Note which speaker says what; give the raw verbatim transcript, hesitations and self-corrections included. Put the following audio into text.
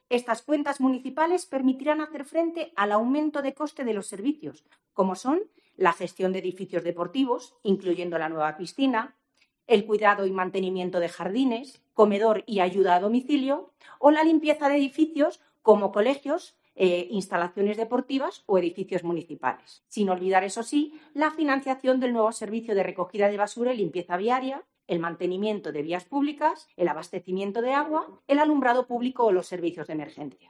Speaker 1: Estas cuentas municipales permitirán hacer frente al aumento de coste de los servicios, como son la gestión de edificios deportivos, incluyendo la nueva piscina, el cuidado y mantenimiento de jardines, comedor y ayuda a domicilio, o la limpieza de edificios como colegios, eh, instalaciones deportivas o edificios municipales. Sin olvidar, eso sí, la financiación del nuevo servicio de recogida de basura y limpieza viaria, el mantenimiento de vías públicas, el abastecimiento de agua, el alumbrado público o los servicios de emergencia.